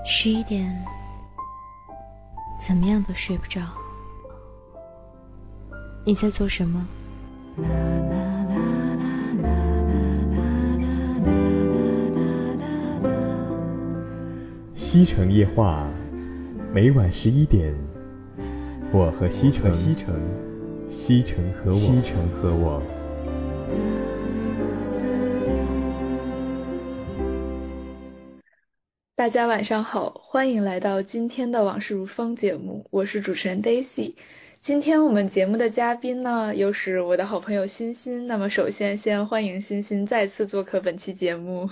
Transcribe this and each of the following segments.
11点，怎么样都睡不着。你在做什么？ 西城夜话，每晚11点，我和西城，西城和我。 大家晚上好，欢迎来到今天的往事如风节目，我是主持人 Daisy。今天我们节目的嘉宾呢，又是我的好朋友欣欣。那么首先欢迎欣欣再次做客本期节目。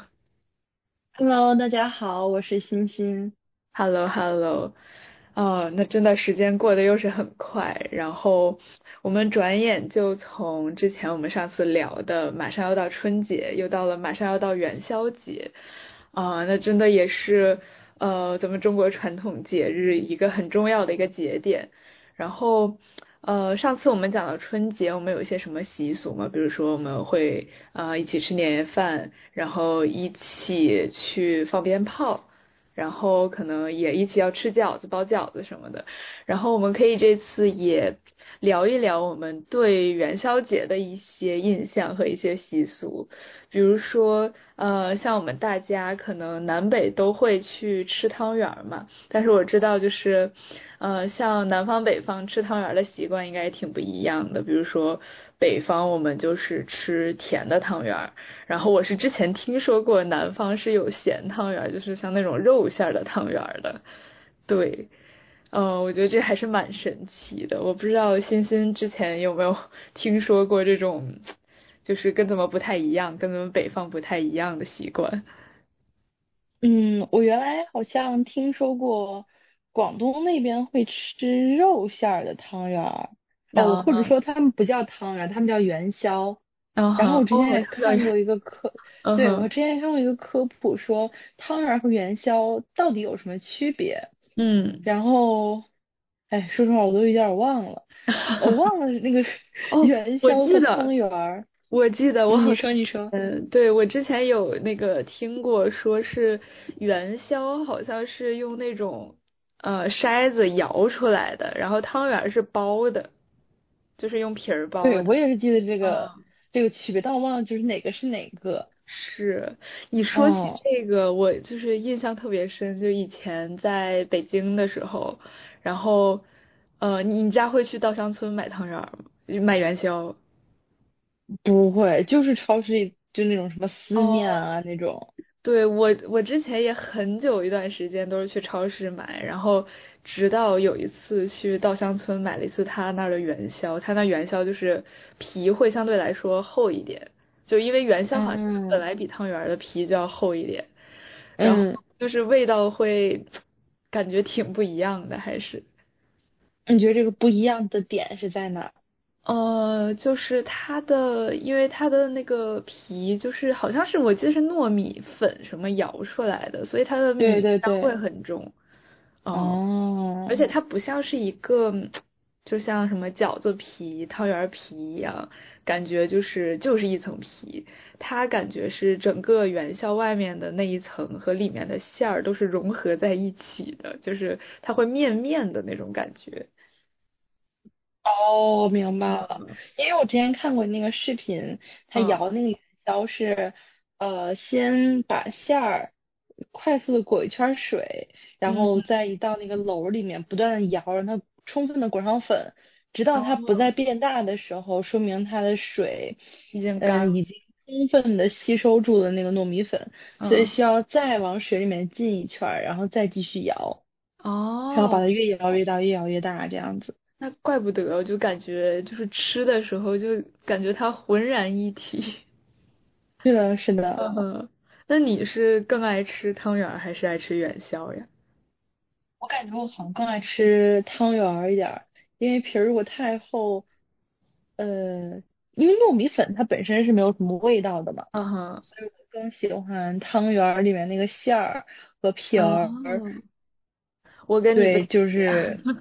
Hello，大家好，我是欣欣。 Hello Hello，那真的时间过得又是很快，然后我们转眼就从之前我们上次聊的马上要到春节，又到了马上要到元宵节，那真的也是咱们中国传统节日一个很重要的一个节点。然后上次我们讲到春节，我们有一些什么习俗吗？比如说我们会一起吃年夜饭，然后一起去放鞭炮。然后可能也一起要吃饺子、包饺子什么的。然后我们可以这次也聊一聊我们对元宵节的一些印象和一些习俗，比如说像我们大家可能南北都会去吃汤圆儿嘛，但是我知道就是像南方北方吃汤圆儿的习惯应该也挺不一样的，比如说北方我们就是吃甜的汤圆儿。然后我是之前听说过南方是有咸汤圆儿，就是像那种肉馅儿的汤圆儿的。对，我觉得这还是蛮神奇的。我不知道欣欣之前有没有听说过这种，就是跟咱们不太一样，跟咱们北方不太一样的习惯。 我原来好像听说过广东那边会吃肉馅儿的汤圆儿，哦，或者啊， 说他们不叫汤圆儿，他们叫元宵。 嗯哼， 然后我之前哦， 也他叫人， 看过一个对，我嗯哼， 之前也看过一个科普说汤圆儿和元宵到底有什么区别。 嗯， 然后，哎，说实话我都有点儿忘了，我忘了那个哦， 元我宵和汤记得， 圆儿。 我记得我好像， 你说，你说。 对，我之前有那个听过，说是元宵好像是用那种筛子摇出来的，然后汤圆儿是包的，就是用皮儿包对， 的。 我也是记得这个嗯， 这个区别，但我忘了就是哪个是哪个。 是，你说起哦， 这个，我就是印象特别深，就以前在北京的时候，然后你家会去稻香村买汤圆儿吗？买元宵？ 不会，就是超市里就那种什么思念哦， 啊那种。 对，我之前也很久一段时间都是去超市买，然后直到有一次去稻香村买了一次他那儿的元宵，他那元宵就是皮会相对来说厚一点，就因为元宵好像本嗯来比汤圆儿的皮就要厚一点，然后嗯， 就是味道会感觉挺不一样的，还是。 你觉得这个不一样的点是在哪儿？ 就是它的，因为它的那个皮，就是好像是我记得是糯米粉什么摇出来的，所以它的对米香会对对。 很重。嗯，而且哦它不像是一个，就像什么饺子皮、汤圆儿皮一样，感觉就是一层皮，它感觉是整个元宵外面的那一层和里面的馅儿都是融合在一起的，就是它会面面的那种感觉。 哦，明白了。因为我之前看过那个视频，他嗯摇那个元宵是，先把馅儿快速的裹一圈儿水，然嗯， 后在一道那个篓儿里面不断的摇，让它充分的裹上粉，直到它不再哦， 变大的时候，说明它的水， 已经干了。 已经充分的吸收住了那个糯米粉，所以嗯。 需要再往水里面浸一圈儿，然后再继续摇，然后把哦， 它越摇越大，越摇越大这样子。 那怪不得，我就感觉就是吃的时候就感觉它浑然一体。 是的，是的。 嗯哼，那你是更爱吃汤圆儿还是爱吃元宵呀？ 我感觉我好像更爱吃汤圆儿一点儿，因为皮儿如果太厚，因为糯米粉它本身是没有什么味道的嘛， 嗯哼， 所以我更喜欢汤圆儿里面那个馅儿和皮儿。 哦，我跟你不一对，就样， 是，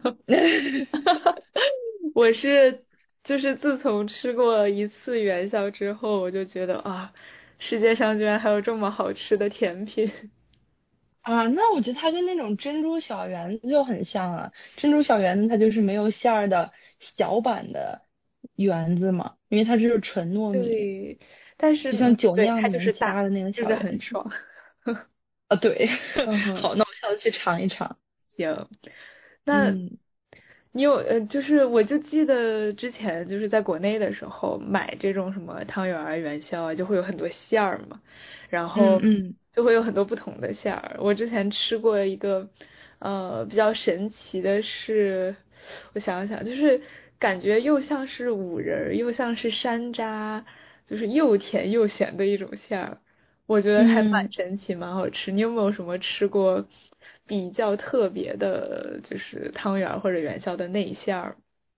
我是就是自从吃过一次元宵之后，我就觉得啊，世界上居然还有这么好吃的甜品。 啊，那我觉得它跟那种珍珠小圆子就很像啊。珍珠小圆子它就是没有馅儿的小版的圆子嘛，因为它就是纯糯米， 对，但是就像酒对， 酿里面它就是大， 加的那个就是小圆子。 很爽。 啊，对， 嗯哼， 好，那我下次去尝一尝。 行。那嗯你有就是我就记得之前就是在国内的时候买这种什么汤圆儿、元宵啊，就会有很多馅儿嘛，然后嗯嗯就会有很多不同的馅儿。我之前吃过一个比较神奇的是，我想想，就是感觉又像是五仁儿，又像是山楂，就是又甜又咸的一种馅儿。我觉得还蛮嗯神奇，蛮好吃。你有没有什么吃过比较特别的，就是汤圆儿或者元宵的内馅儿？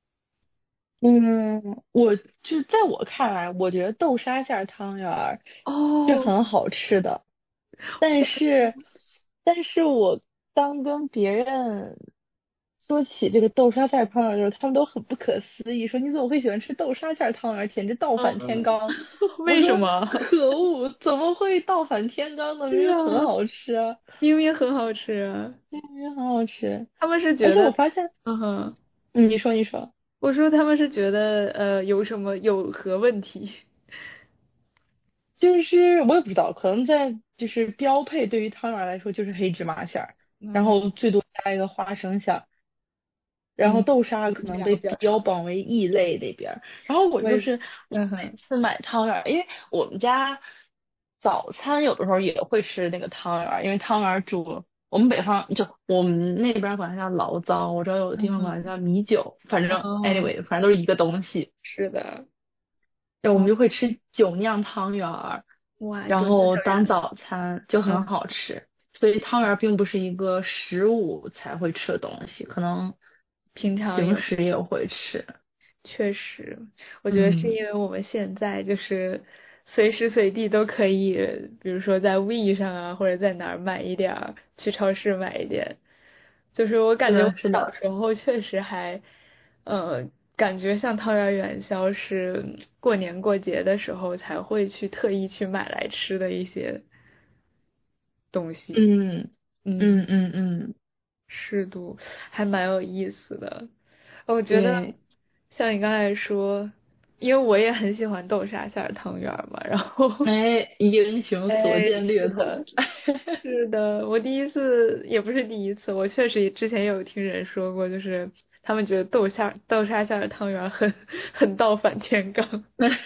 嗯，我就在我看来，我觉得豆沙馅儿汤圆儿是哦， 很好吃的。但是，但是我当跟别人说起这个豆沙馅儿汤圆儿的时候，他们都很不可思议，说你怎么会喜欢吃豆沙馅儿汤圆儿，简直倒反天嗯， 罡。我为什说么？ 可恶，怎么会倒反天罡呢？明是明很啊， 好吃啊， 明明很好吃啊。 明明很好吃。 他们是而觉得， 且我发现， 嗯哼， 你说你说。 我说他们是觉得，有何问题？ 就是我也不知道，可能在就是标配对于汤圆儿来说就是黑芝麻馅儿，然嗯后最多加一个花生馅儿，然后嗯， 豆沙可分量能被比较少。 标榜为异类那边儿。然后我我也是， 就是我每嗯哼， 次买汤圆儿，因为我们家早餐有的时候也会吃那个汤圆儿，因为汤圆儿煮我们北方就我们那边儿管它叫醪糟，我知道有的地嗯哼， 方管它叫米酒，反正哦， anyway 反正都是一个东西。 是的， 对，我们哦， 就会吃酒酿汤圆儿， 哇， 然九酿后汤圆， 当早餐就很嗯。 好吃。所以汤圆儿并不是一个15才会吃的东西，可能平常也平时也会吃。 确实，我觉得是嗯， 因为我们现在就是随时随地都可以，比如说在 We 上啊，或者在哪儿买一点儿，去超市买一点。就是我感觉我是的，是的。 小时候确实还，感觉像汤圆儿元宵是过年过节的时候才会去特意去买来吃的一些东西。 嗯嗯。 嗯， 适度，还蛮有意思的。我觉得对， 像你刚才说，因为我也很喜欢豆沙馅儿汤圆儿嘛，然后， 哎，英雄所哎， 见略同。 是的，是的，我第一次也不是第一次，我确实之前也有听人说过，就是他们觉得豆沙馅儿汤圆儿很倒反天罡，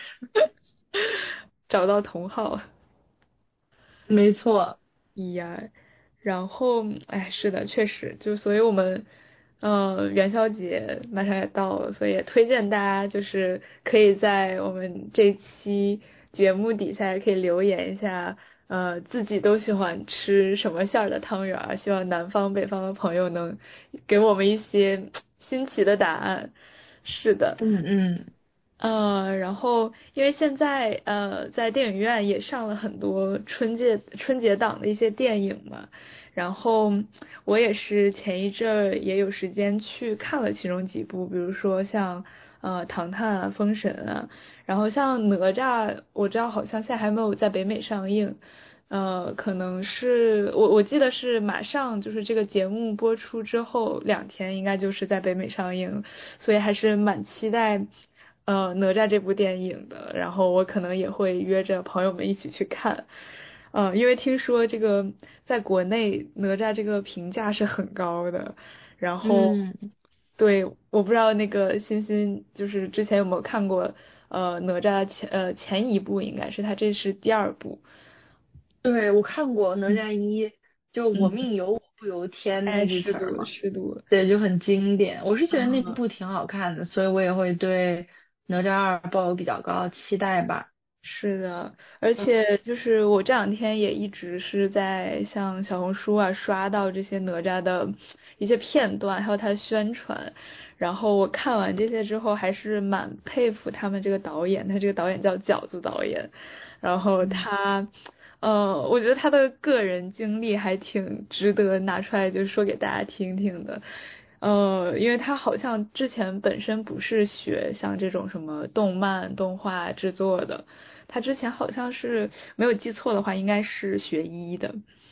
找到同好。 没错。 呀，然后哎，是的，确实，就所以我们，元宵节马上也到了，所以也推荐大家就是可以在我们这期节目底下也可以留言一下，自己都喜欢吃什么馅儿的汤圆儿，希望南方北方的朋友能给我们一些新奇的答案。是的。 嗯嗯然后因为现在在电影院也上了很多春节档的一些电影嘛，然后我也是前一阵儿也有时间去看了其中几部，比如说像唐探啊、封神啊，然后像哪吒，我知道好像现在还没有在北美上映，可能是我记得是马上就是这个节目播出之后2天应该就是在北美上映，所以还是蛮期待。哪吒这部电影的，然后我可能也会约着朋友们一起去看，因为听说这个在国内哪吒这个评价是很高的，然后嗯。 对，我不知道那个欣欣就是之前有没有看过哪吒前一部应该是他这是第二部， 对，我看过《哪嗯吒一》，就“我嗯， 命由我不由天”那哎， 句是的， 词儿嘛。 是的， 对，就很经典。我是觉得那啊。 部挺好看的，所以我也会对哪吒二抱有比较高的期待吧。 是的，而且就是我这2天也一直是在像小红书啊刷到这些哪吒的一些片段，还有他的宣传。然后我看完这些之后，还是蛮佩服他们这个导演，他这个导演叫饺子导演。然后嗯他，我觉得他的个人经历还挺值得拿出来，就是说给大家听听的。因为他好像之前本身不是学像这种什么动漫动画制作的。他之前好像是没有记错的话，应该是学医的。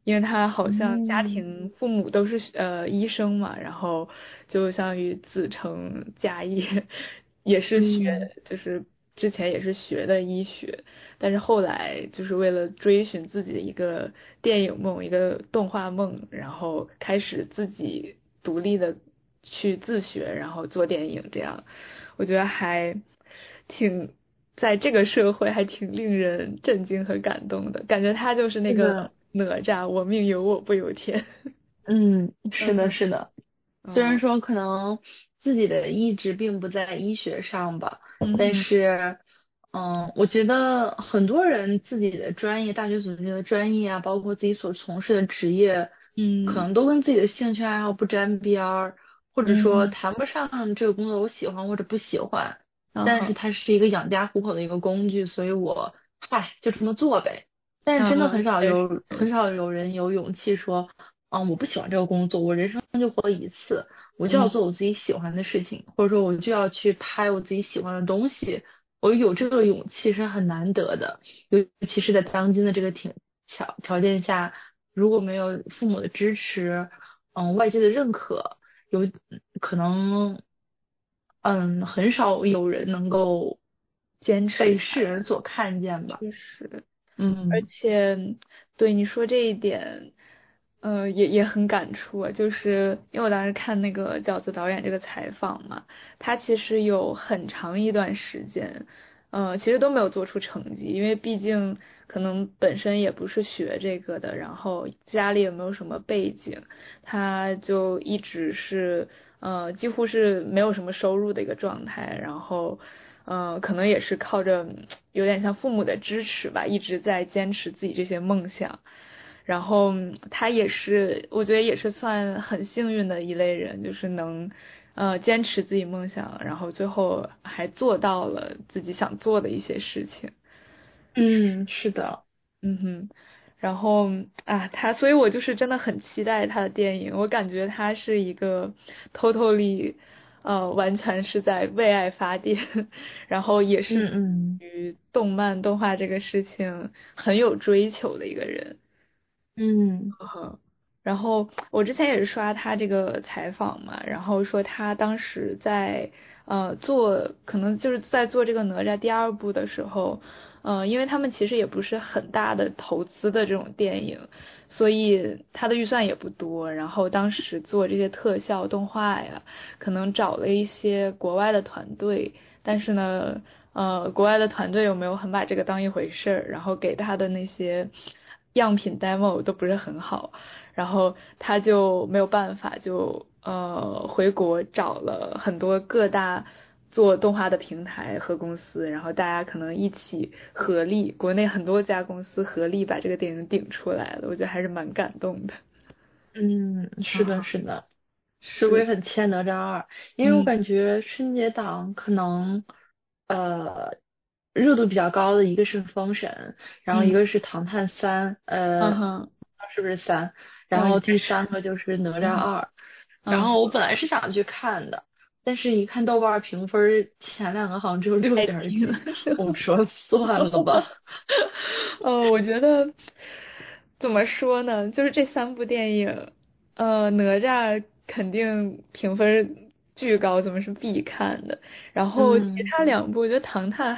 因为他好像家嗯庭父母都是医生嘛，然后就相当于子承家业，也是嗯学就是之前也是学的医学，但是后来就是为了追寻自己的一个电影梦、一个动画梦，然后开始自己独立的去自学，然后做电影这样，我觉得还挺。在这个社会还挺令人震惊和感动的，感觉他就是那个是的， 哪吒，我命由我不由天。 是的， 嗯哼， 是的。虽然哦， 说可能自己的意志并不在医学上吧，但嗯哼， 是，我觉得很多人自己的专业，大学所学的专业啊，包括自己所从事的职业，可嗯能都跟自己的兴趣爱好不沾边儿，或者说嗯， 谈不上这个工作我喜欢或者不喜欢，但是嗯哼， 它是一个养家糊口的一个工具，所以嗨，就这么做呗。但是真的嗯哼，确很实， 少有人有勇气说。我不喜欢这个工作，我人生就活一次，我就要嗯做我自己喜欢的事情，或者说我就要去拍我自己喜欢的东西。我有这个勇气是很难得的，尤其是在当今的这个条件下，如果没有父母的支持，外界的认可，有可能，很少有人能够坚持被下来， 世人所看见吧。 确实。而嗯且，对你说这一点，也很感触啊。就是因为我当时看那个饺子导演这个采访嘛，他其实有很长一段时间，其实都没有做出成绩，因为毕竟可能本身也不是学这个的，然后家里也没有什么背景，他就一直是，几乎是没有什么收入的一个状态，然后。可能也是靠着有点像父母的支持吧，一直在坚持自己这些梦想。然后他也是，我觉得也是算很幸运的一类人，就是能坚持自己梦想，然后最后还做到了自己想做的一些事情。 嗯，是的， 嗯哼，然后所以我就是真的很期待他的电影。我感觉他是一个 totally，完全是在为爱发电，然后也是嗯嗯于动漫动画这个事情很有追求的一个人。 嗯然后我之前也是刷他这个采访嘛，然后说他当时在可能就是在做这个哪吒第二部的时候，因为他们其实也不是很大的投资的这种电影，所以他的预算也不多，然后当时做这些特效动画呀，可能找了一些国外的团队，但是呢。国外的团队有没有很把这个当一回事儿，然后给他的那些样品 demo 都不是很好，然后他就没有办法，就回国找了很多各大做动画的平台和公司，然后大家可能一起合力，国内很多家公司合力把这个电影顶出来了，我觉得还是蛮感动的。 是的， 啊， 是的。所以我也是， 很期待哪吒二，因为我嗯感觉春节档可能呃热度比较高的一个是封神，然后一嗯个是唐探三， 嗯哼， 是不是三？然哦，应后第该是， 三个就是哪吒嗯二，然嗯， 后我本来是想去看的，但是一看豆瓣儿评分儿前两个好像只有六太点儿几， 低了是吗？ 我说算了吧。 我觉得怎么说呢？就是这三部电影，哪吒肯定评分巨高，怎么是必看的。然后其嗯他两部，我觉得唐探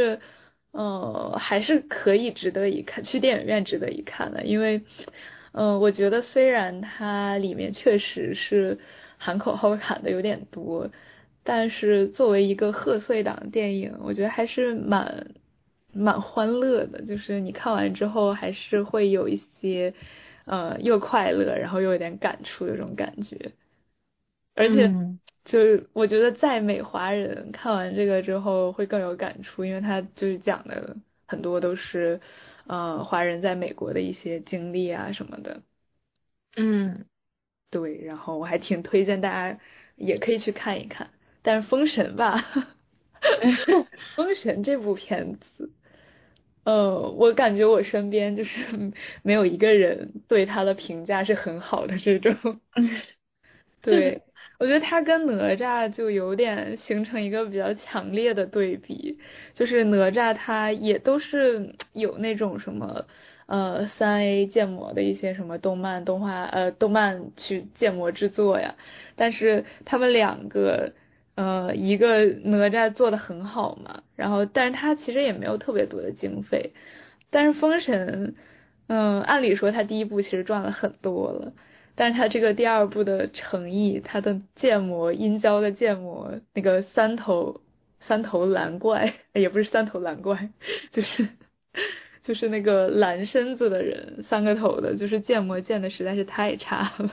还是可以值得一看，去电影院值得一看的。因为，我觉得虽然它里面确实是喊口号喊的有点多，但是作为一个贺岁档电影，我觉得还是蛮欢乐的，就是你看完之后还是会有一些又快乐，然后又有点感触的这种感觉。而且嗯就是我觉得在美华人看完这个之后会更有感触，因为他就是讲的很多都是华人在美国的一些经历啊什么的。 嗯。 对，然后我还挺推荐大家也可以去看一看。但是《封神》吧，《封神》这部片子，我感觉我身边就是没有一个人对他的评价是很好的这种。对，我觉得他跟哪吒就有点形成一个比较强烈的对比，就是哪吒他也都是有那种什么 3A 建模的一些什么动漫去建模制作呀，但是他们两个一个哪吒做的很好嘛，然后但是他其实也没有特别多的经费，但是封神按理说他第一部其实赚了很多了。但是他这个第二部的诚意，他的建模阴交的建模，那个三头蓝怪，也不是三头蓝怪，就是就是那个蓝身子的人，三个头的，就是建模建的实在是太差了。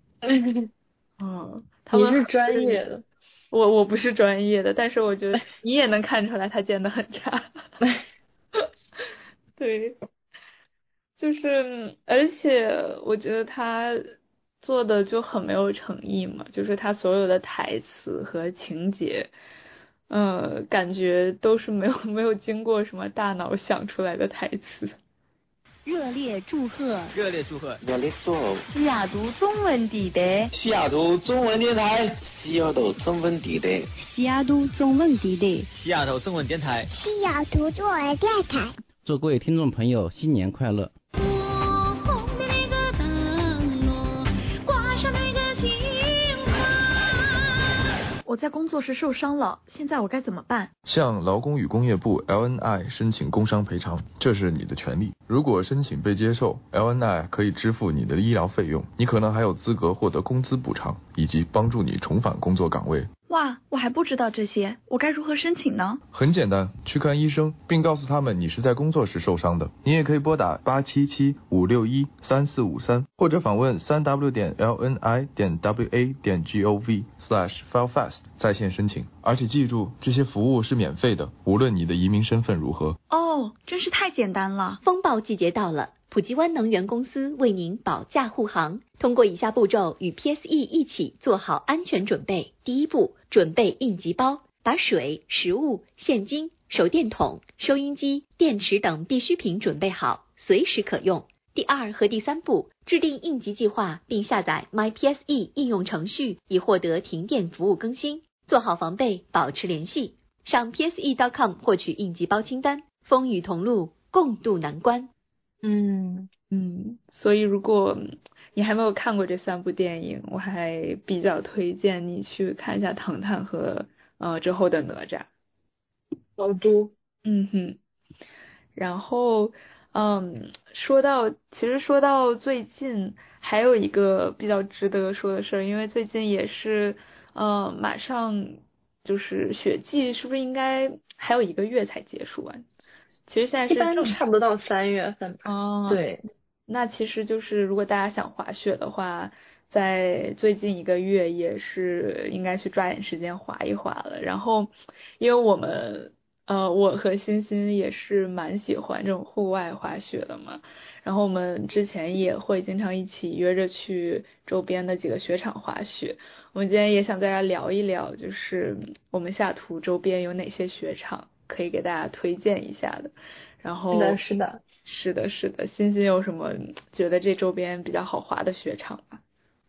他们你是专业的。 我不是专业的，但是我觉得你也能看出来他建的很差。对。就是而且我觉得他做的就很没有诚意嘛，就是他所有的台词和情节，感觉都是没有经过什么大脑想出来的台词。 热烈祝贺！ 热烈祝贺！ 热烈祝贺！ 西雅图中文地带， 西雅图中文电台，西雅图中文地带， 西雅图中文地带， 西雅图中文电台， 西雅图中文电台。 祝各位听众朋友新年快乐！ 我在工作时受伤了，现在我该怎么办？ 向劳工与工业部 LNI 申请工伤赔偿，这是你的权利。如果申请被接受， LNI 可以支付你的医疗费用，你可能还有资格获得工资补偿，以及帮助你重返工作岗位。 哇，我还不知道这些，我该如何申请呢？ 很简单，去看医生，并告诉他们你是在工作时受伤的。你也可以拨打877-561-3453，或者访问www.lni.wa.gov/filefast 在线申请。而且记住，这些服务是免费的，无论你的移民身份如何。 哦，真是太简单了。 风暴季节到了，普吉湾能源公司为您保驾护航，通过以下步骤与 PSE 一起做好安全准备。第一步，准备应急包，把水、食物、现金、手电筒、收音机、电池等必需品准备好，随时可用。第二和第三步，制定应急计划，并下载 MyPSE 应用程序，以获得停电服务更新。做好防备，保持联系。上 PSE.com 获取应急包清单，风雨同路，共度难关。 所以如果你还没有看过这3部电影，我还比较推荐你去看一下《唐探》和之后的哪吒。 老朱。 然后说到最近还有一个比较值得说的事儿，因为最近也是马上就是雪季，是不是应该还有1个月才结束完？其实现在是一般差不多到3月份。对。 那其实就是如果大家想滑雪的话，在最近1个月也是应该去抓紧时间滑一滑了。然后因为我和欣欣也是蛮喜欢这种户外滑雪的嘛，然后我们之前也会经常一起约着去周边的几个雪场滑雪。我们今天也想在这聊一聊，就是我们西雅图周边有哪些雪场可以给大家推荐一下的。然后是的，欣欣有什么觉得这周边比较好滑的雪场吗？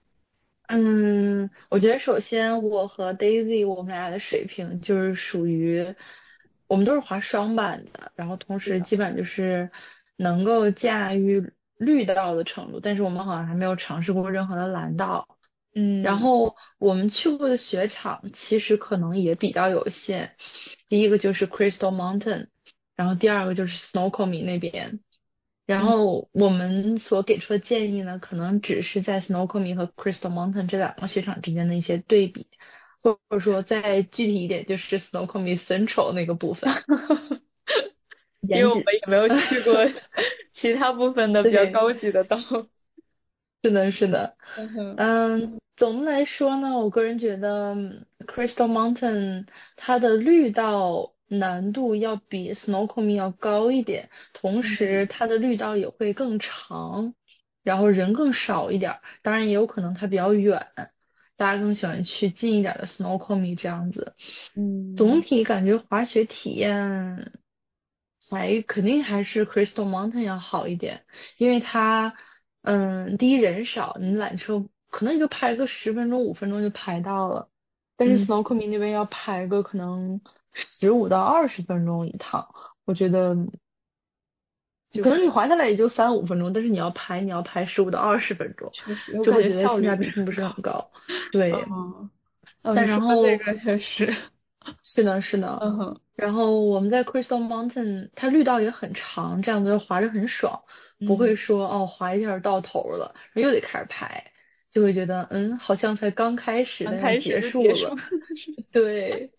我觉得首先我和 Daisy 我们俩的水平就是属于我们都是滑双板的，然后同时基本就是能够驾驭绿道的程度，但是我们好像还没有尝试过任何的蓝道。然后我们去过的雪场其实可能也比较有限，第一个就是 Crystal Mountain， 然后第二个就是 Snoqualmie 那边。然后我们所给出的建议呢，可能只是在 Snoqualmie 和 Crystal Mountain 这2个雪场之间的一些对比，或者说再具体一点就是 Snoqualmie Central 那个部分。 因为我们也没有去过其他部分的比较高级的道。 是的。总的来说呢，我个人觉得 Crystal Mountain 它的绿道难度要比 Snoqualmie 要高一点，同时它的绿道也会更长，然后人更少一点，当然也有可能它比较远，大家更喜欢去近一点的 Snoqualmie 这样子。总体感觉滑雪体验肯定还是 Crystal Mountain 要好一点，因为它第一人少，你缆车可能也就排个10分钟5分钟就排到了，但是 Snoqualmie 那边要排个可能15到20分钟一趟，我觉得可能你滑下来也就3-5分钟，但是你要排15到20分钟， 确实就会觉得效率性价比并不是很高。对，但你然后说这个确实是的，是的。然后我们在 Crystal Mountain，它绿道也很长，这样子滑着很爽，不会说滑一下到头了，然后又得开始排，就会觉得好像才刚开始，但要结束了。对，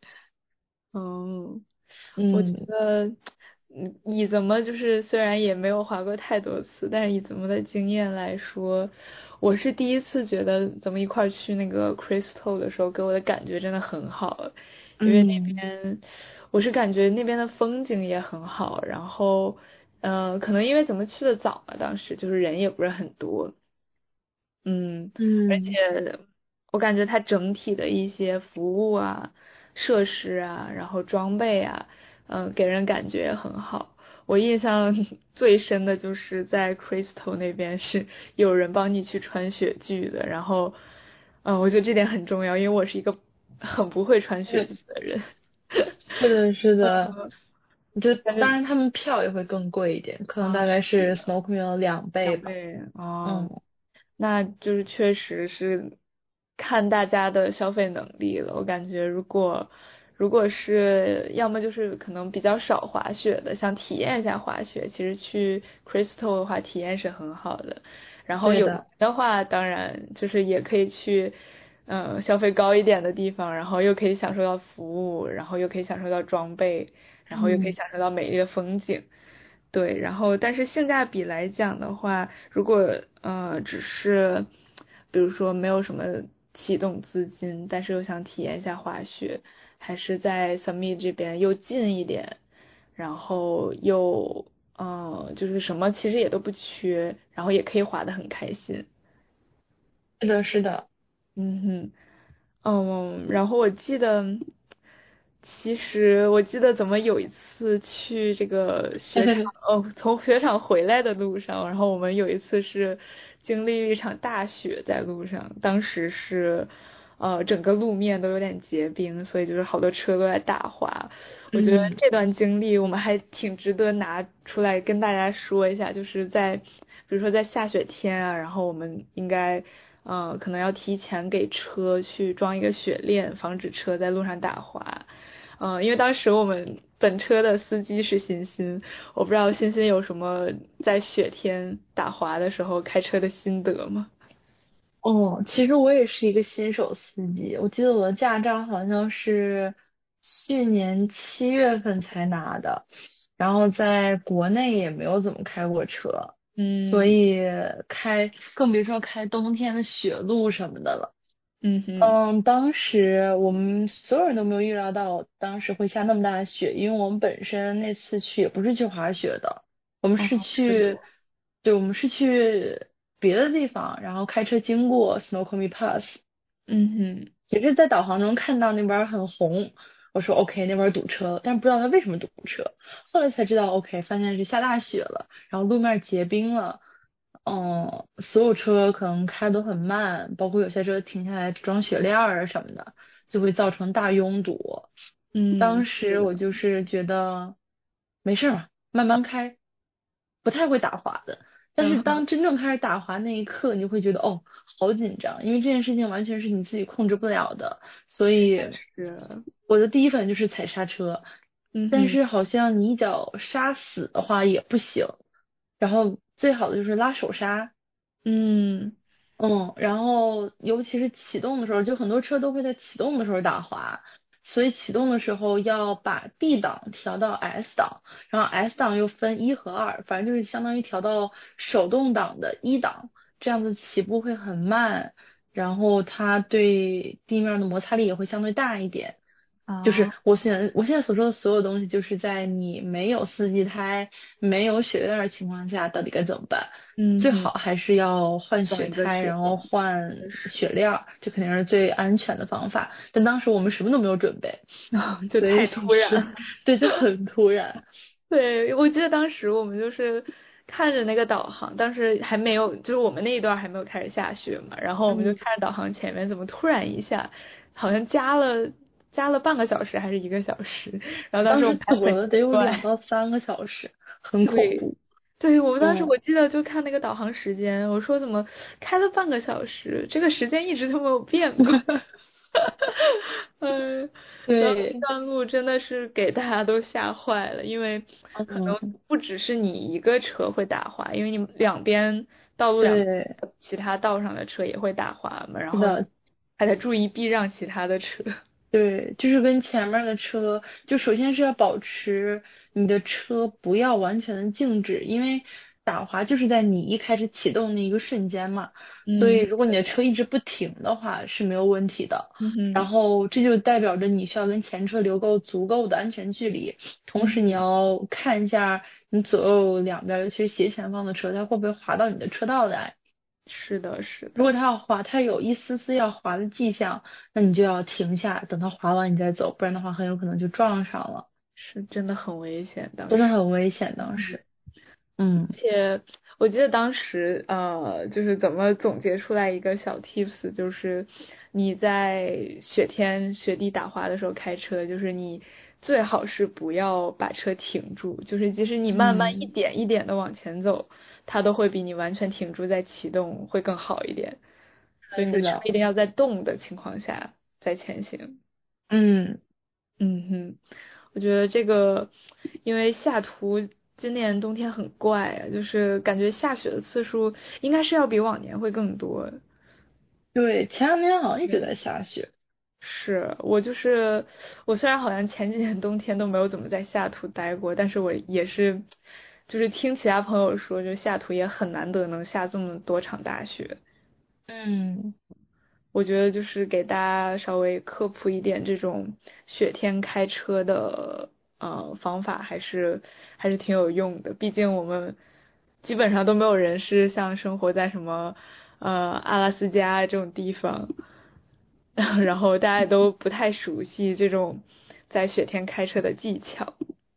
我觉得以怎么就是虽然也没有滑过太多次，但是以怎么的经验来说，我是第一次觉得咱们一块儿去那个 Crystal 的时候，给我的感觉真的很好，因为那边我是感觉那边的风景也很好，然后可能因为咱们去的早嘛，当时就是人也不是很多，而且我感觉它整体的一些服务啊、设施啊，然后装备啊，给人感觉也很好。我印象最深的就是在 Crystal 那边是有人帮你去穿雪具的，然后，我觉得这点很重要，因为我是一个很不会穿雪具的人。 是的，是的。就当然他们票也会更贵一点，可能大概是 Snowcoming 2倍吧。 那就是确实是看大家的消费能力了。我感觉如果是要么就是可能比较少滑雪的，想体验一下滑雪，其实去 Crystal 的话体验是很好的。然后有的话，当然就是也可以去消费高一点的地方，然后又可以享受到服务，然后又可以享受到装备，然后又可以享受到美丽的风景。对，然后但是性价比来讲的话，如果只是比如说没有什么启动资金，但是又想体验一下滑雪，还是在 Summit 这边又近一点，然后又就是什么其实也都不缺，然后也可以滑得很开心。 是的，是的。 然后我记得怎么有一次去这个雪场，从雪场回来的路上，然后我们有一次是经历了一场大雪在路上，当时是整个路面都有点结冰，所以就是好多车都在大滑。我觉得这段经历我们还挺值得拿出来跟大家说一下，就是比如说在下雪天啊，然后我们应该可能要提前给车去装一个雪链，防止车在路上打滑。因为当时我们本车的司机是欣欣，我不知道欣欣有什么在雪天打滑的时候开车的心得吗？ 其实我也是一个新手司机，我记得我的驾照好像是去年7月份才拿的，然后在国内也没有怎么开过车，所以更别说开冬天的雪路什么的了。当时我们所有人都没有预料到当时会下那么大的雪，因为我们本身那次去也不是去滑雪的，我们是去别的地方，然后开车经过 Snoqualmie Pass。其实在导航中看到那边很红，我说 OK 那边堵车，但不知道它为什么堵车，后来才知道 OK 发现是下大雪了，然后路面结冰了。所有车可能开都很慢，包括有些车停下来装雪链啊什么的，就会造成大拥堵。当时我就是觉得没事嘛，慢慢开，不太会打滑的。但是当真正开始打滑那一刻，你就会觉得好紧张，因为这件事情完全是你自己控制不了的。所以我的第一反应就是踩刹车，但是好像你一脚刹死的话也不行。然后最好的就是拉手刹，然后尤其是启动的时候，就很多车都会在启动的时候打滑，所以启动的时候要把 D 档调到 S 档，然后 S 档又分1和2，反正就是相当于调到手动挡的1档，这样子起步会很慢，然后它对地面的摩擦力也会相对大一点。就是我现在所说的所有东西，就是在你没有四季胎、没有雪链的情况下，到底该怎么办？最好还是要换雪胎，然后换雪链，这肯定是最安全的方法。但当时我们什么都没有准备， 就太突然， 对，就很突然。 对，我记得当时我们就是看着那个导航，当时还没有，就是我们那一段还没有开始下雪嘛，然后我们就看着导航前面怎么突然一下，好像加了半个小时还是1个小时，然后当时我们躲了得有2到3个小时，很恐怖。 对，我当时我记得就看那个导航时间，我说怎么开了半个小时，这个时间一直就没有变过。嗯， 对， 段路真的是给大家都吓坏了，因为可能不只是你一个车会打滑，因为你两边道路两边其他道上的车也会打滑嘛，然后还得注意避让其他的车。 对，就是跟前面的车，就首先是要保持你的车不要完全的静止，因为打滑就是在你一开始启动的一个瞬间嘛，所以如果你的车一直不停的话是没有问题的。然后这就代表着你需要跟前车留够足够的安全距离，同时你要看一下你左右两边，尤其是斜前方的车，它会不会滑到你的车道来。 是的，是的。 如果它要滑，它有一丝丝要滑的迹象，那你就要停下，等它滑完你再走，不然的话很有可能就撞上了。 是真的很危险， 真的很危险，当时。 而且我记得当时就是怎么总结出来一个小 tips， 就是你在雪天雪地打滑的时候开车，就是你最好是不要把车停住，就是即使你慢慢一点一点的往前走，它都会比你完全停住再启动会更好一点。所以你的车一定要在动的情况下再前行。我觉得这个，因为下图今年冬天很怪啊，就是感觉下雪的次数应该是要比往年会更多。 对，前两天好像一直在下雪。 是我虽然好像前几年冬天都没有怎么在下图待过，但是我也是，就是听其他朋友说，就下图也很难得能下这么多场大雪。我觉得就是给大家稍微科普一点这种雪天开车的方法，还是挺有用的。毕竟我们基本上都没有人是像生活在什么阿拉斯加这种地方，然后大家都不太熟悉这种在雪天开车的技巧。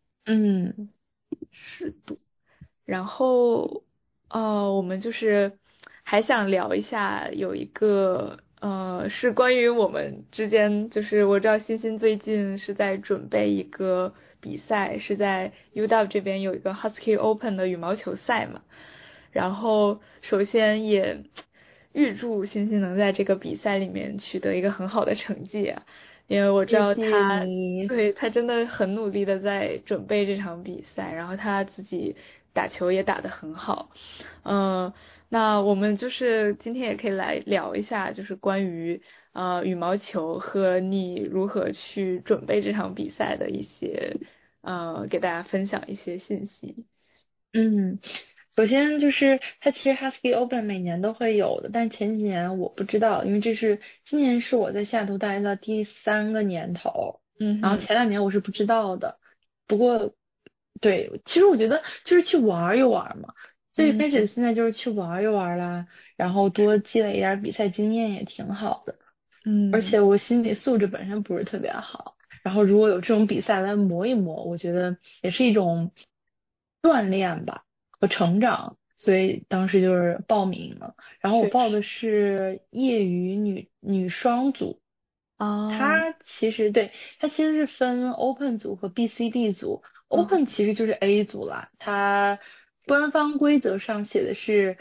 是的。然后我们就是还想聊一下有一个是关于我们之间，就是我知道欣欣最近是在准备一个比赛，是在 UW 这边有一个 Husky Open 的羽毛球赛嘛。然后首先也预祝欣欣能在这个比赛里面取得一个很好的成绩啊，因为我知道他真的很努力的在准备这场比赛，然后他自己打球也打得很好。那我们就是今天也可以来聊一下，就是关于羽毛球和你如何去准备这场比赛的一些给大家分享一些信息。 首先就是它其实 Husky Open 每年都会有的，但前几年我不知道，因为今年是我在西雅图待的第3个年头，然后前2年我是不知道的。不过，对，其实我觉得就是去玩一玩嘛，最开始现在就是去玩一玩啦，然后多积累一点比赛经验也挺好的。而且我心理素质本身不是特别好，然后如果有这种比赛来磨一磨，我觉得也是一种锻炼吧和成长，所以当时就是报名了。然后我报的是业余女双组。它其实是分 Open 组和 BCD 组。Open 其实就是 A 组啦，它官方规则上写的是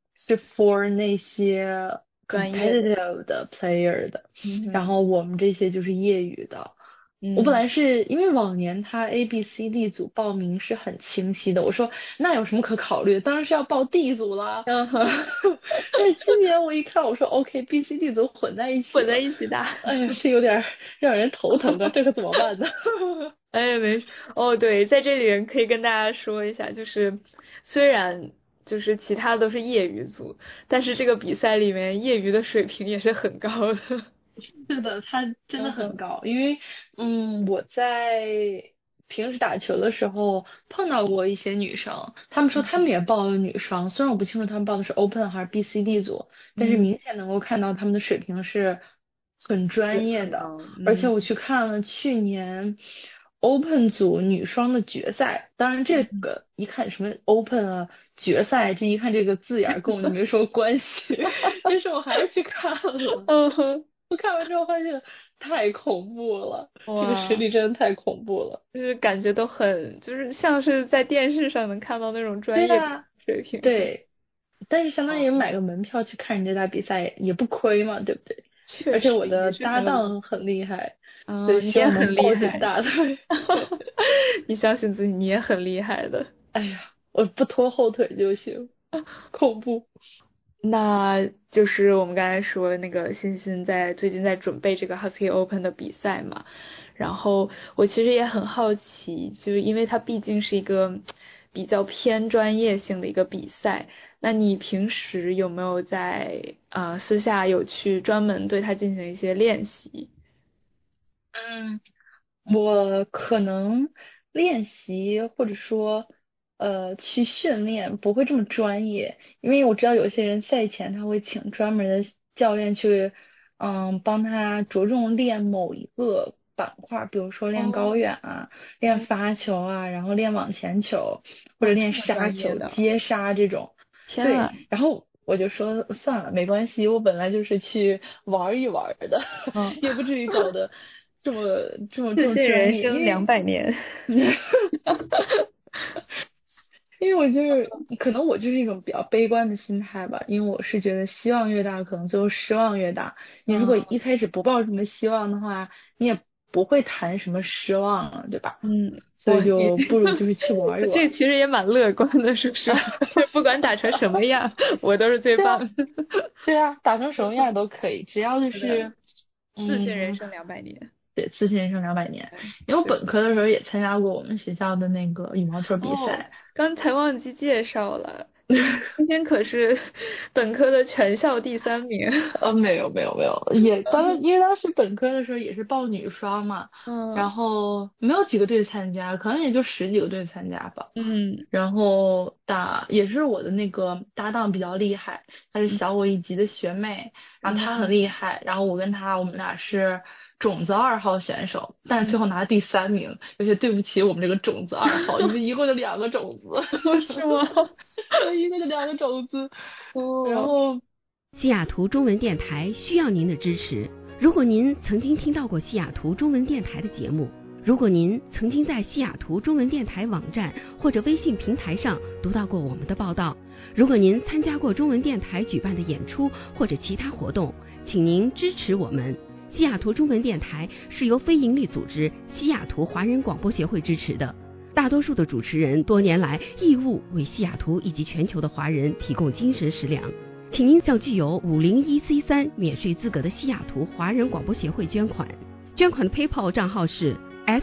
for 那些 competitive 的 player 的，然后我们这些就是业余的。我本来是因为往年他 A、B、C、D 组报名是很清晰的，我说那有什么可考虑的？当然是要报 D 组啦。但是今年我一看，我说 OK，B、C、D 组混在一起打， 哎呀，是有点让人头疼的，这可怎么办呢？ 哎，没事。对，在这里可以跟大家说一下，就是虽然就是其他都是业余组，但是这个比赛里面业余的水平也是很高的。 是的，他真的很高，因为我在平时打球的时候碰到过一些女生，她们说她们也报了女双，虽然我不清楚她们报的是 Open 还是 BCD 组，但是明显能够看到她们的水平是很专业的。而且我去看了去年 Open 组女双的决赛，当然这个一看什么 Open 啊决赛，这一看这个字眼跟我就没什么关系，但是我还是去看了。 我看完之后发现太恐怖了，这个哇实力真的太恐怖了。 就是感觉都很，就是像是在电视上能看到那种专业对啊， 水平。 对，但是相当于买个门票去看人家打比赛也不亏嘛，对不对？而且我的搭档很厉害，所以你希望能也很厉抱紧害， 大腿。 你相信自己，你也很厉害的。 哎呀，我不拖后腿就行，恐怖。 那就是我们刚才说那个欣欣最近在准备这个 Husky Open 的比赛嘛，然后我其实也很好奇，就是因为它毕竟是一个比较偏专业性的一个比赛，那你平时有没有在私下有去专门对它进行一些练习？ 我可能练习或者说去训练不会这么专业，因为我知道有些人赛前他会请专门的教练去帮他着重练某一个板块，比如说练高远啊，练发球啊，然后练往前球或者练杀球、接杀这种。对，然后我就说算了，没关系，我本来就是去玩一玩的，也不至于搞得这么自信人专业， 生200年。 因为我可能我就是一种比较悲观的心态吧，因为我是觉得希望越大，可能最后失望越大。你如果一开始不抱什么希望的话，你也不会谈什么失望了，对吧？所以就不如就是去玩一玩。 这其实也蛮乐观的，是不是？不管打成什么样，我都是最棒的。 对啊，打成什么样都可以，只要就是自信人生200年。 对，自信人生200年。因为我本科的时候也参加过我们学校的那个羽毛球比赛， 刚才忘记介绍了。今天可是本科的全校第3名。 没有，也因为当时本科的时候也是报女双嘛，然后没有几个队参加，可能也就10几个队参加吧。然后也是我的那个搭档比较厉害，她是小我1级的学妹，然后她很厉害，然后我们俩是种子2号选手，但是最后拿了第3名，有些对不起我们这个种子2号，因为一共就2个种子。 是吗？ 一共就2个种子。然后西雅图中文电台需要您的支持。如果您曾经听到过西雅图中文电台的节目，如果您曾经在西雅图中文电台网站或者微信平台上读到过我们的报道，如果您参加过中文电台举办的演出或者其他活动，请您支持我们。西雅图中文电台是由非营利组织西雅图华人广播协会支持的，大多数的主持人多年来义务为西雅图以及全球的华人提供精神食粮，请您向具有501C3免税资格的西雅图华人广播协会捐款。捐款的 PayPal 账号是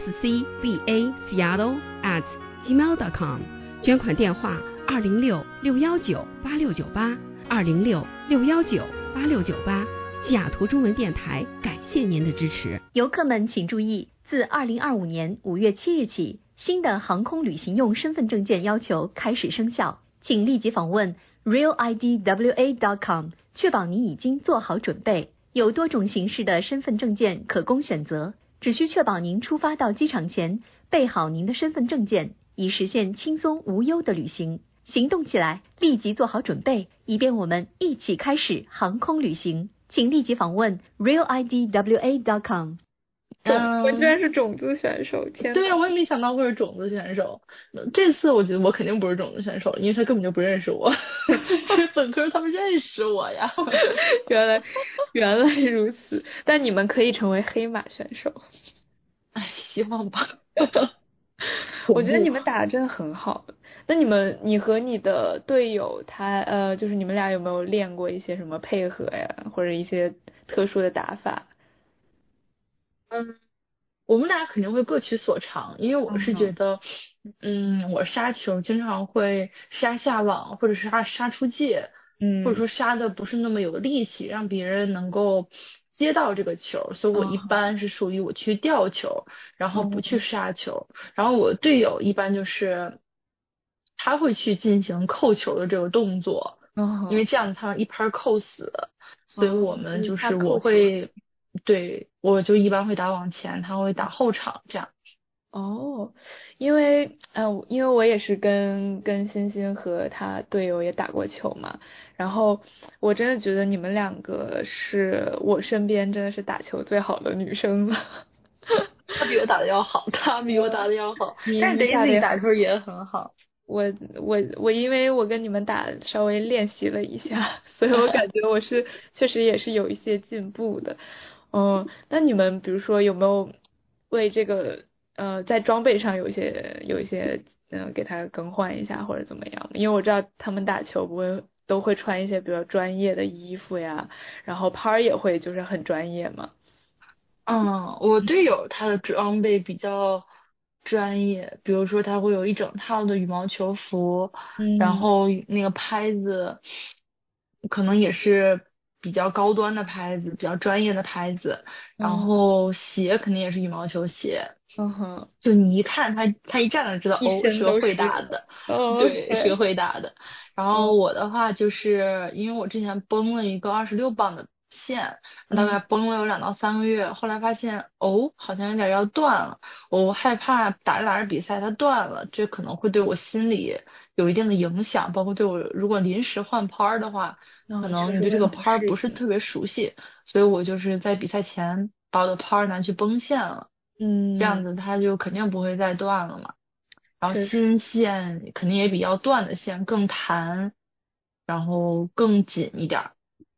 scbaseattle@gmail.com， 捐款电话206-619-8698 206-619-8698。西雅图中文电台感谢您的支持。 游客们请注意，自2025年5月7日起，新的航空旅行用身份证件要求开始生效，请立即访问 realidwa.com， 确保你已经做好准备。有多种形式的身份证件可供选择，只需确保您出发到机场前备好您的身份证件，以实现轻松无忧的旅行。行动起来，立即做好准备，以便我们一起开始航空旅行。请立即访问 realidwa.com。 我居然是种子选手，天！ 对啊，我也没想到会是种子选手。这次我觉得我肯定不是种子选手，因为他根本就不认识我。其实本科他们认识我呀。 原来如此，但你们可以成为黑马选手。 哎，希望吧。 我觉得你们打得真的很好。那你和你的队友就是你们俩有没有练过一些什么配合呀，或者一些特殊的打法？ 我们俩肯定会各取所长，因为我是觉得，我杀球经常会杀下网，或者是杀出界，或者说杀的不是那么有力气，让别人能够接到这个球，所以我一般是属于我去吊球，然后不去杀球，然后我队友一般就是他会去进行扣球的这个动作，因为这样他能一拍扣死，所以我们我会。对，我就一般会打往前，他会打后场，这样。 哦，因为我也是跟欣欣和他队友也打过球嘛，然后我真的觉得你们两个是我身边真的是打球最好的女生了。 他比我打的要好，他比我打的要好，但是你打的 Daisy 打球也很好。 我因为我跟你们打稍微练习了一下，所以我感觉我是确实也是有一些进步的。那你们比如说有没有为这个在装备上有一些给他更换一下或者怎么样？因为我知道他们打球不会都会穿一些比较专业的衣服呀，然后拍儿也会就是很专业嘛。 我队友他的装备比较专业，比如说他会有一整套的羽毛球服，然后那个拍子可能也是比较高端的拍子，比较专业的拍子，然后鞋肯定也是羽毛球鞋。就你一看他一站那知道是个会打的，对，是个会打的。然后我的话就是因为我之前绷了一个26磅的线，大概绷了有2到3个月，后来发现好像有点要断了，我害怕打着打着比赛它断了，这可能会对我心理有一定的影响，包括对我如果临时换拍儿的话，可能你对这个拍儿不是特别熟悉，所以我就是在比赛前把我的拍儿拿去绷线了。这样子它就肯定不会再断了嘛。然后新线肯定也比要断的线更弹，然后更紧一点儿。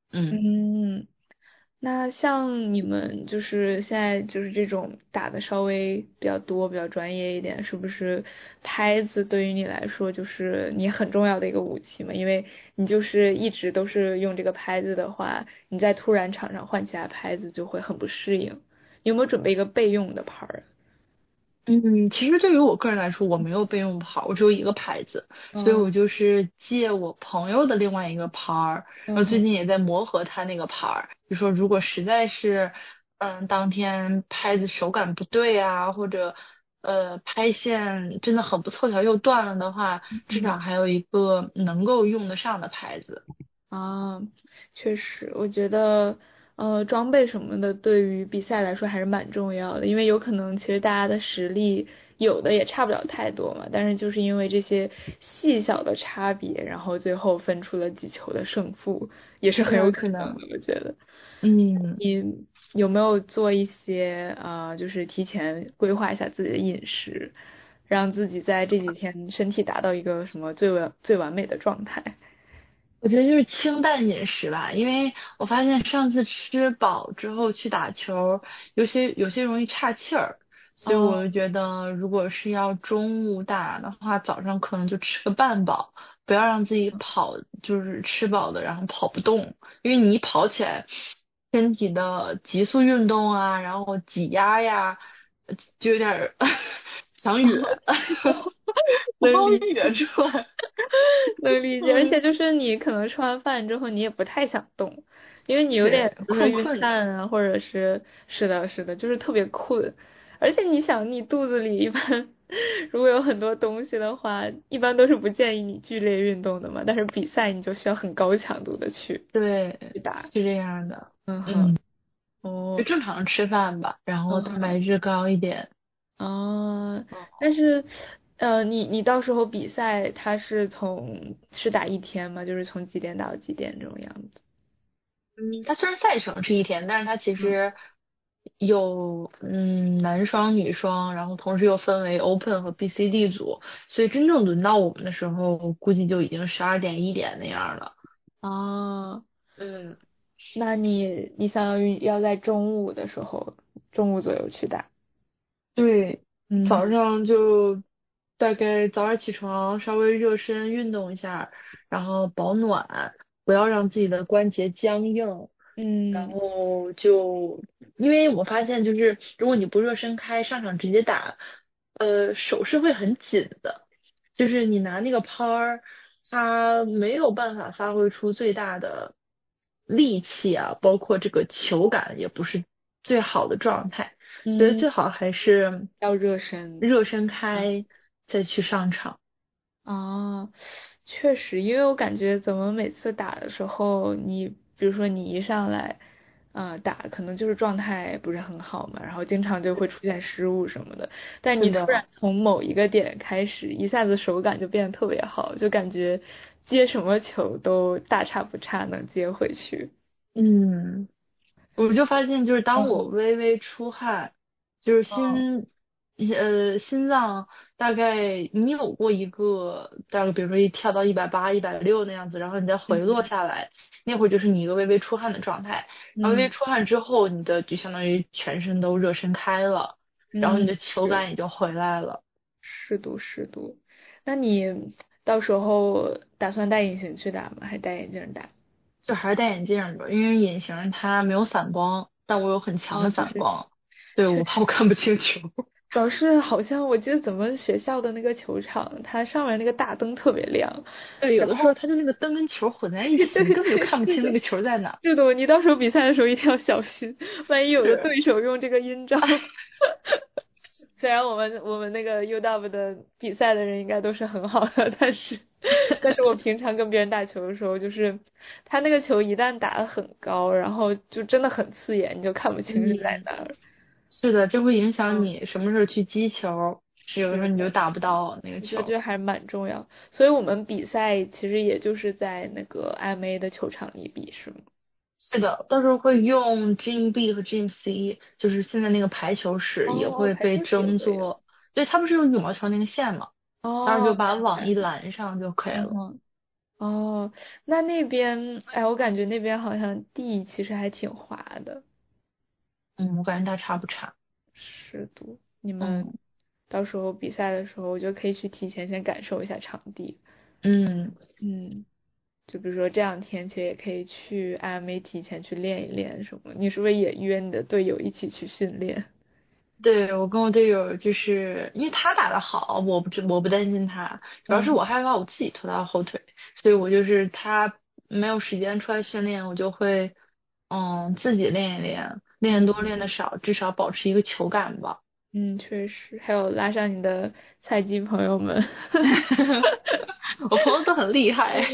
那像你们就是现在就是这种打的稍微比较多、比较专业一点，是不是拍子对于你来说就是你很重要的一个武器嘛？因为你就是一直都是用这个拍子的话，你在突然场上换其他拍子就会很不适应。你有没有准备一个备用的拍儿？ 其实对于我个人来说，我没有备用拍，我只有一个牌子，所以我就是借我朋友的另外一个拍儿，然后最近也在磨合他那个拍儿。就说如果实在是，当天拍子手感不对啊，或者拍线真的很不凑巧又断了的话，至少还有一个能够用得上的牌子。 确实，我觉得装备什么的对于比赛来说还是蛮重要的，因为有可能其实大家的实力有的也差不了太多嘛，但是就是因为这些细小的差别，然后最后分出了几球的胜负，也是很有可能的，我觉得。你有没有做一些就是提前规划一下自己的饮食，让自己在这几天身体达到一个什么最完美的状态？ 我觉得就是清淡饮食吧，因为我发现上次吃饱之后去打球，有些容易岔气儿，所以我就觉得如果是要中午打的话，早上可能就吃个半饱，不要让自己跑，就是吃饱的然后跑不动，因为你一跑起来，身体的急速运动啊，然后挤压呀，就有点儿想哕，不好哕出来。 能理解，而且就是你可能吃完饭之后，你也不太想动，因为你有点晕碳啊，或者是的，就是特别困。而且你想，你肚子里一般如果有很多东西的话，一般都是不建议你剧烈运动的嘛。但是比赛你就需要很高强度的去打， 是这样的。 就正常吃饭吧，然后蛋白质高一点。 但是你到时候比赛它是打一天吗？就是从几点到几点这种样子？ 它虽然赛程是一天，但是它其实有男双、女双，然后同时又分为 Open 和 BCD 组，所以真正轮到我们的时候，估计就已经12点1点那样了。 那你相当于要在中午的时候，中午左右去打。 对，早上就大概早点起床，稍微热身运动一下，然后保暖，不要让自己的关节僵硬。然后因为我发现就是如果你不热身开，上场直接打，手是会很紧的，就是你拿那个拍儿，它没有办法发挥出最大的力气啊，包括这个球感也不是最好的状态，所以最好还是要热身， 热身开再去上场。 确实，因为我感觉怎么每次打的时候，你比如说你一上来， 打，可能就是状态不是很好嘛，然后经常就会出现失误什么的。但你突然从某一个点开始，一下子手感就变得特别好，就感觉接什么球都大差不差能接回去。 我就发现就是当我微微出汗，就是心脏大概你有过一个大概比如说一跳到180、160那样子，然后你再回落下来，那会儿就是你一个微微出汗的状态。然后微微出汗之后，你的就相当于全身都热身开了，然后你的球感也就回来了。 是度。那你到时候打算戴隐形去打吗？还是戴眼镜打？ 就还是戴眼镜吧，因为隐形它没有散光，但我有很强的散光。对，我怕我看不清球。 主要是好像我记得咱们学校的那个球场，它上面那个大灯特别亮。 对，有的时候它就那个灯跟球混在一起，你根本就看不清那个球在哪。 是的，你到时候比赛的时候一定要小心，万一有的对手用这个阴招。虽然我们那个 UW 的比赛的人应该都是很好的，但是我平常跟别人打球的时候，就是他那个球一旦打得很高，然后就真的很刺眼，你就看不清是在哪儿。 是的，这会影响你什么时候去击球，有的时候你就打不到那个球。 我觉得还蛮重要，所以我们比赛其实也就是在那个 IMA 的球场里比，是吗？ 是的，到时候会用 Gym B 和 Gym C， 就是现在那个排球室也会被争做，对，它不是有羽毛球那个线吗？到时候就把网一拦上就可以了。 那边，我感觉那边好像地其实还挺滑的。 我感觉大差不差。 是的，你们到时候比赛的时候，我觉得可以去提前先感受一下场地。就比如说这样天气也可以去 IMA 提前去练一练什么。你是不是也约你的队友一起去训练？ 对，我跟我队友就是因为他打得好，我不担心他，主要是我害怕我自己拖他的后腿，所以我就是他没有时间出来训练，我就会自己练一练，练多练的少，至少保持一个球感吧。 确实，还有拉上你的菜鸡朋友们。 我朋友都很厉害。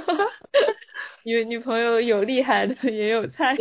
女朋友有厉害的，也有菜。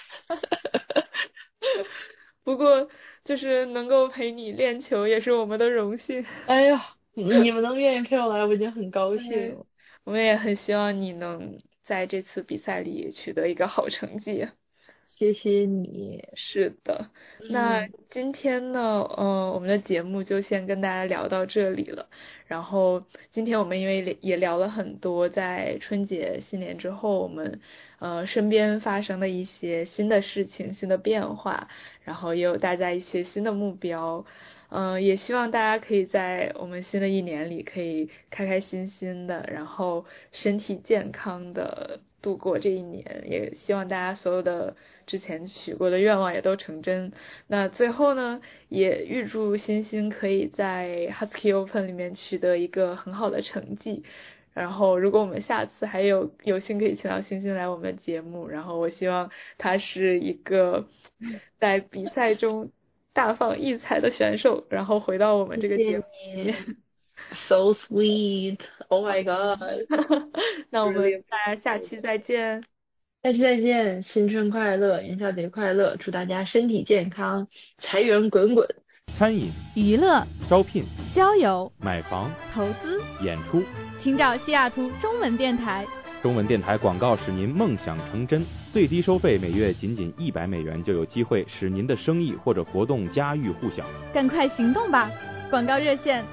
不过就是能够陪你练球也是我们的荣幸。 哎呀，你们能愿意陪我来，我已经很高兴了。 我们也很希望你能在这次比赛里取得一个好成绩。 谢谢你。 是的，那今天呢，我们的节目就先跟大家聊到这里了。然后今天我们因为也聊了很多在春节新年之后我们身边发生的一些新的事情、新的变化，然后也有大家一些新的目标。也希望大家可以在我们新的一年里可以开开心心的，然后身体健康的度过这一年，也希望大家所有的之前许过的愿望也都成真。那最后呢，也预祝欣欣可以在 Husky Open 里面取得一个很好的成绩。然后如果我们下次还有幸可以请到欣欣来我们的节目，然后我希望他是一个在比赛中大放异彩的选手，然后回到我们这个节目里面。 So sweet, oh my god！ 那我们大家下期再见。 下期再见，新春快乐，元宵节快乐，祝大家身体健康，财源滚滚。 餐饮、 娱乐、 招聘、 交友、 买房、 投资、 演出， 请找西雅图中文电台。 中文电台广告使您梦想成真，最低收费每月仅$100就有机会使您的生意或者活动家喻户晓。 赶快行动吧！广告热线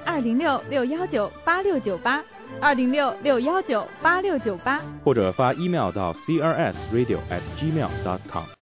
206-619-8698，206-619-8698， 或者发 email 到 crsradio@gmail.com。